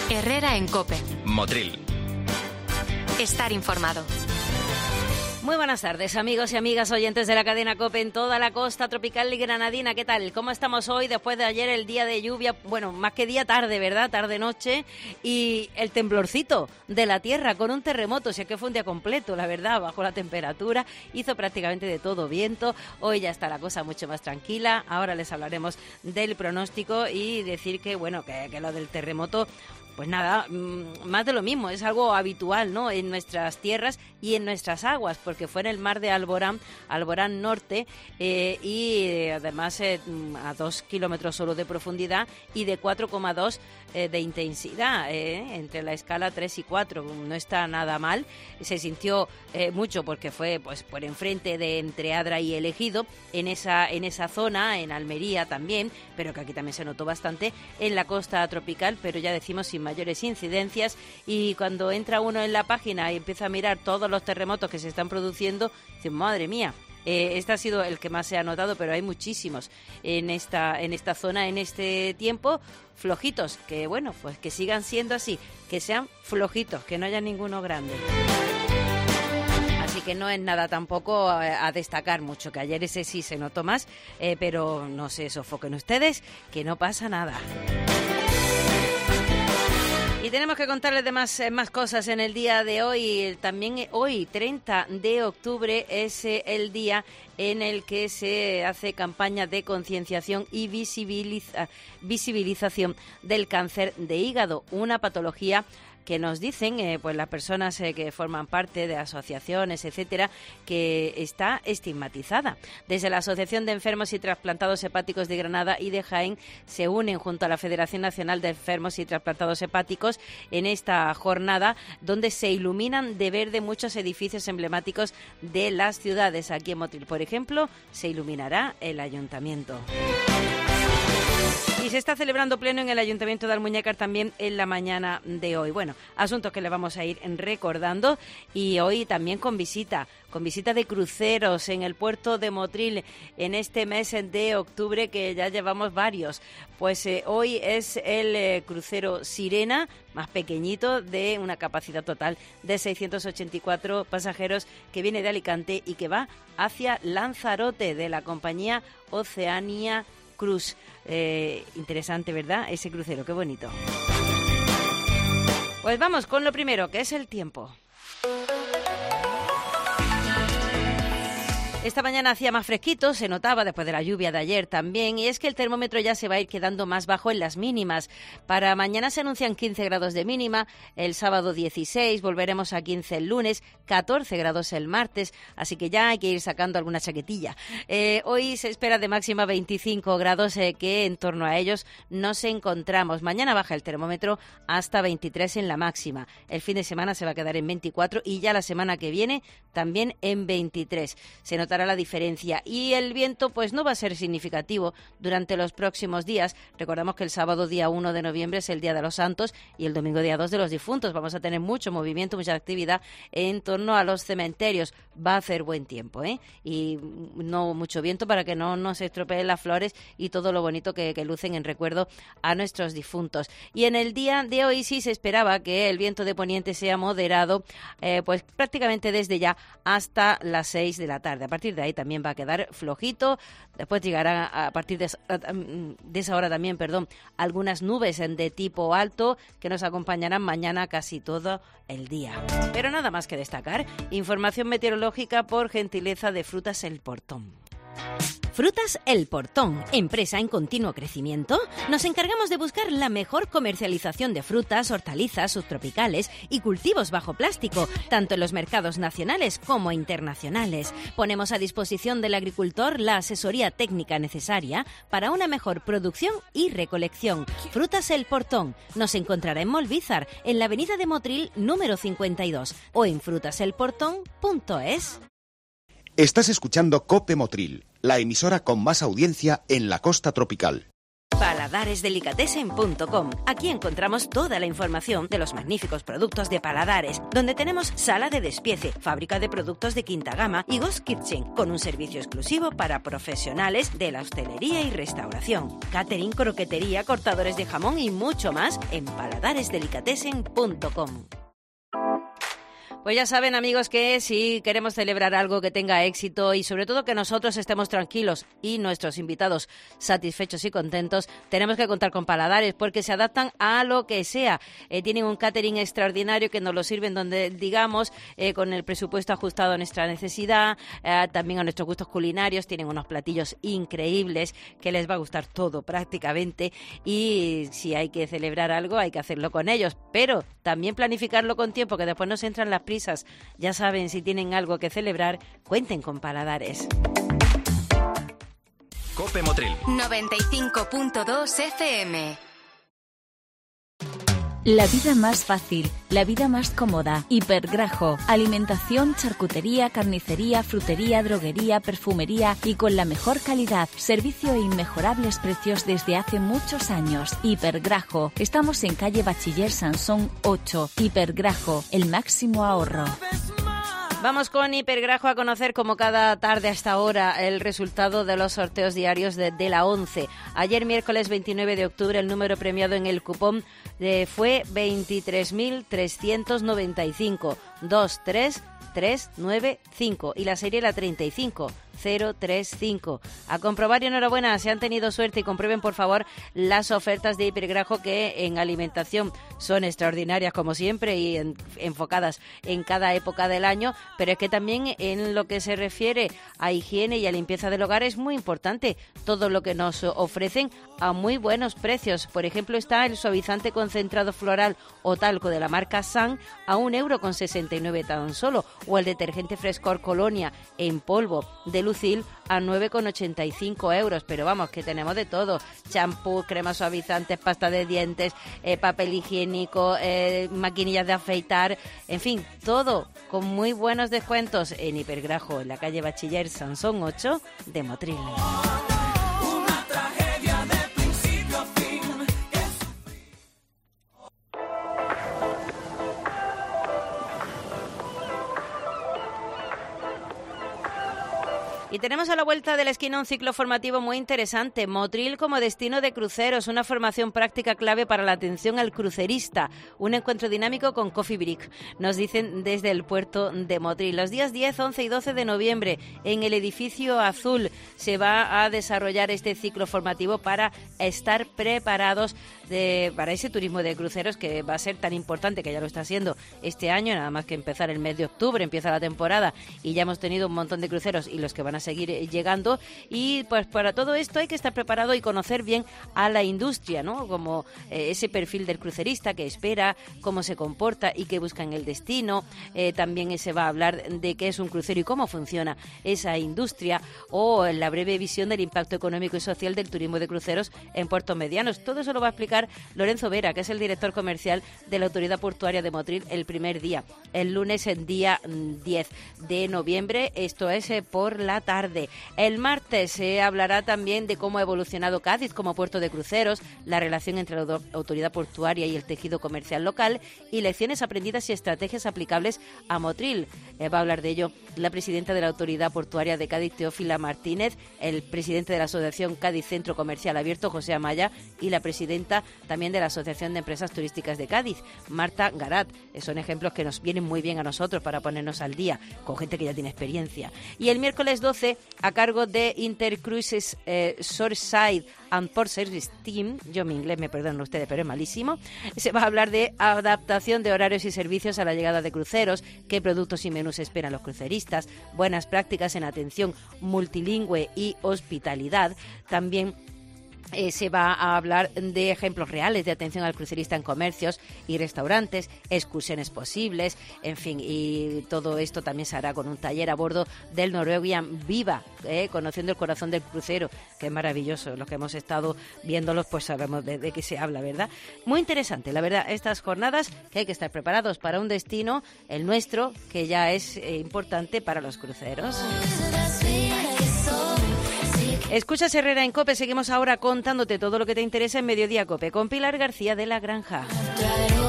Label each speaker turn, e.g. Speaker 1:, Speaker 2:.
Speaker 1: Herrera en COPE.
Speaker 2: Motril.
Speaker 1: Estar informado.
Speaker 3: Muy buenas tardes, amigos y amigas oyentes de la cadena COPE en toda la costa tropical y granadina. ¿Qué tal? ¿Cómo estamos hoy después de ayer el día de lluvia? Bueno, más que día, tarde, ¿verdad? Tarde-noche. Y el temblorcito de la tierra con un terremoto. O sea que fue un día completo, la verdad, bajo la temperatura. Hizo prácticamente de todo, viento. Hoy ya está la cosa mucho más tranquila. Ahora les hablaremos del pronóstico y decir que, bueno, que lo del terremoto... Pues nada, más de lo mismo, es algo habitual, ¿no?, en nuestras tierras y en nuestras aguas, porque fue en el mar de Alborán Norte, y además a 2 kilómetros solo de profundidad y de 4,2 de intensidad, entre la escala 3 y 4, no está nada mal. Se sintió mucho porque fue pues por enfrente de entre Adra y El Ejido, en esa zona, en Almería también, pero que aquí también se notó bastante en la costa tropical, pero ya decimos sin mayores incidencias. Y cuando entra uno en la página y empieza a mirar todos los terremotos que se están produciendo, dice, madre mía, este ha sido el que más se ha notado, pero hay muchísimos en esta zona en este tiempo, flojitos, que bueno, pues que sigan siendo así, que sean flojitos, que no haya ninguno grande. Así que no es nada tampoco a destacar mucho, que ayer ese sí se notó más, pero no se sofoquen ustedes, que no pasa nada. Y tenemos que contarles de más cosas en el día de hoy. También hoy, 30 de octubre, es el día en el que se hace campaña de concienciación y visibilización del cáncer de hígado, una patología que nos dicen pues las personas que forman parte de asociaciones, etcétera, que está estigmatizada. Desde la Asociación de Enfermos y Trasplantados Hepáticos de Granada y de Jaén se unen junto a la Federación Nacional de Enfermos y Trasplantados Hepáticos en esta jornada donde se iluminan de verde muchos edificios emblemáticos de las ciudades. Aquí en Motril, por ejemplo, se iluminará el Ayuntamiento. Y se está celebrando pleno en el Ayuntamiento de Almuñécar también en la mañana de hoy. Bueno, asuntos que le vamos a ir recordando, y hoy también con visita de cruceros en el puerto de Motril en este mes de octubre, que ya llevamos varios. Pues hoy es el crucero Sirena, más pequeñito, de una capacidad total de 684 pasajeros, que viene de Alicante y que va hacia Lanzarote, de la compañía Oceania Cruz. Interesante, ¿verdad? Ese crucero, qué bonito. Pues vamos con lo primero, que es el tiempo. Esta mañana hacía más fresquito, se notaba después de la lluvia de ayer también, y es que el termómetro ya se va a ir quedando más bajo en las mínimas. Para mañana se anuncian 15 grados de mínima, el sábado 16, volveremos a 15 el lunes, 14 grados el martes, así que ya hay que ir sacando alguna chaquetilla. Hoy se espera de máxima 25 grados, que en torno a ellos nos encontramos. Mañana baja el termómetro hasta 23 en la máxima. El fin de semana se va a quedar en 24 y ya la semana que viene también en 23. Se notará la diferencia, y el viento pues no va a ser significativo durante los próximos días. Recordamos que el sábado día 1 de noviembre es el Día de los Santos y el domingo día 2 de los Difuntos. Vamos a tener mucho movimiento, mucha actividad en torno a los cementerios. Va a hacer buen tiempo, y no mucho viento para que no nos estropeen las flores y todo lo bonito que lucen en recuerdo a nuestros difuntos. Y en el día de hoy sí se esperaba que el viento de poniente sea moderado, pues prácticamente desde ya hasta las 6 de la tarde. A partir de ahí también va a quedar flojito. Después llegará a partir de esa hora también, algunas nubes de tipo alto que nos acompañarán mañana casi todo el día. Pero nada más que destacar. Información meteorológica por gentileza de Frutas El Portón.
Speaker 4: Frutas El Portón, empresa en continuo crecimiento. Nos encargamos de buscar la mejor comercialización de frutas, hortalizas, subtropicales y cultivos bajo plástico, tanto en los mercados nacionales como internacionales. Ponemos a disposición del agricultor la asesoría técnica necesaria para una mejor producción y recolección. Frutas El Portón nos encontrará en Molvízar, en la avenida de Motril número 52, o en frutaselportón.es.
Speaker 5: Estás escuchando COPE Motril, la emisora con más audiencia en la costa tropical.
Speaker 4: Paladaresdelicatessen.com. Aquí encontramos toda la información de los magníficos productos de Paladares, donde tenemos sala de despiece, fábrica de productos de quinta gama y Ghost Kitchen, con un servicio exclusivo para profesionales de la hostelería y restauración. Catering, croquetería, cortadores de jamón y mucho más en paladaresdelicatessen.com.
Speaker 3: Pues ya saben, amigos, que si queremos celebrar algo que tenga éxito y sobre todo que nosotros estemos tranquilos y nuestros invitados satisfechos y contentos, tenemos que contar con Paladares porque se adaptan a lo que sea. Tienen un catering extraordinario que nos lo sirven donde digamos, con el presupuesto ajustado a nuestra necesidad, también a nuestros gustos culinarios. Tienen unos platillos increíbles que les va a gustar todo prácticamente, y si hay que celebrar algo hay que hacerlo con ellos, pero también planificarlo con tiempo, que después nos entran las prisas. Ya saben, si tienen algo que celebrar, cuenten con Paladares.
Speaker 1: COPE Motril 95.2 FM.
Speaker 2: La vida más fácil, la vida más cómoda. Hipergrajo. Alimentación, charcutería, carnicería, frutería, droguería, perfumería y con la mejor calidad. Servicio e inmejorables precios desde hace muchos años. Hipergrajo. Estamos en calle Bachiller Sansón 8. Hipergrajo. El máximo ahorro.
Speaker 3: Vamos con Hipergrajo a conocer como cada tarde a esta hora el resultado de los sorteos diarios de la 11. Ayer miércoles 29 de octubre el número premiado en el cupón fue 23.395, 23395 y la serie era 35035. A comprobar y enhorabuena, si han tenido suerte, y comprueben por favor las ofertas de Hipergrajo, que en alimentación son extraordinarias como siempre y enfocadas en cada época del año, pero es que también en lo que se refiere a higiene y a limpieza del hogar es muy importante todo lo que nos ofrecen a muy buenos precios. Por ejemplo, está el suavizante concentrado floral o talco de la marca San a €1,69 tan solo, o el detergente Frescor Colonia en polvo de Lucil a €9,85. Pero vamos, que tenemos de todo: champú, cremas suavizantes, pasta de dientes, papel higiénico, maquinillas de afeitar, en fin, todo con muy buenos descuentos en Hipergrajo, en la calle Bachiller Sansón 8 de Motril. Y tenemos a la vuelta de la esquina un ciclo formativo muy interesante. Motril como destino de cruceros, una formación práctica clave para la atención al crucerista. Un encuentro dinámico con Coffee Break, nos dicen desde el puerto de Motril. Los días 10, 11 y 12 de noviembre en el edificio azul se va a desarrollar este ciclo formativo para estar preparados para ese turismo de cruceros que va a ser tan importante, que ya lo está haciendo este año. Nada más que empezar el mes de octubre, empieza la temporada y ya hemos tenido un montón de cruceros y los que van a seguir llegando, y pues para todo esto hay que estar preparado y conocer bien a la industria, ¿no? Como ese perfil del crucerista, que espera, cómo se comporta y qué busca en el destino. También se va a hablar de qué es un crucero y cómo funciona esa industria, o la breve visión del impacto económico y social del turismo de cruceros en puertos medianos. Todo eso lo va a explicar Lorenzo Vera, que es el director comercial de la Autoridad Portuaria de Motril, el primer día, el lunes, el día 10 de noviembre, esto es por la tarde. El martes se hablará también de cómo ha evolucionado Cádiz como puerto de cruceros, la relación entre la autoridad portuaria y el tejido comercial local, y lecciones aprendidas y estrategias aplicables a Motril. Va a hablar de ello la presidenta de la Autoridad Portuaria de Cádiz, Teófila Martínez, el presidente de la Asociación Cádiz Centro Comercial Abierto, José Amaya, y la presidenta también de la Asociación de Empresas Turísticas de Cádiz, Marta Garat. Son ejemplos que nos vienen muy bien a nosotros para ponernos al día con gente que ya tiene experiencia. Y el miércoles 12, a cargo de Intercruises Shoreside and Port Service Team, yo mi inglés, me perdonan ustedes, pero es malísimo, se va a hablar de adaptación de horarios y servicios a la llegada de cruceros, qué productos y menús esperan los cruceristas, buenas prácticas en atención multilingüe y hospitalidad. También se va a hablar de ejemplos reales de atención al crucerista en comercios y restaurantes, excursiones posibles, en fin, y todo esto también se hará con un taller a bordo del Norwegian Viva, conociendo el corazón del crucero, que es maravilloso. Los que hemos estado viéndolos pues sabemos de qué se habla, ¿verdad? Muy interesante, la verdad, estas jornadas, que hay que estar preparados para un destino, el nuestro, que ya es importante para los cruceros. Escuchas Herrera en COPE, seguimos ahora contándote todo lo que te interesa en Mediodía COPE con Pilar García de la Granja.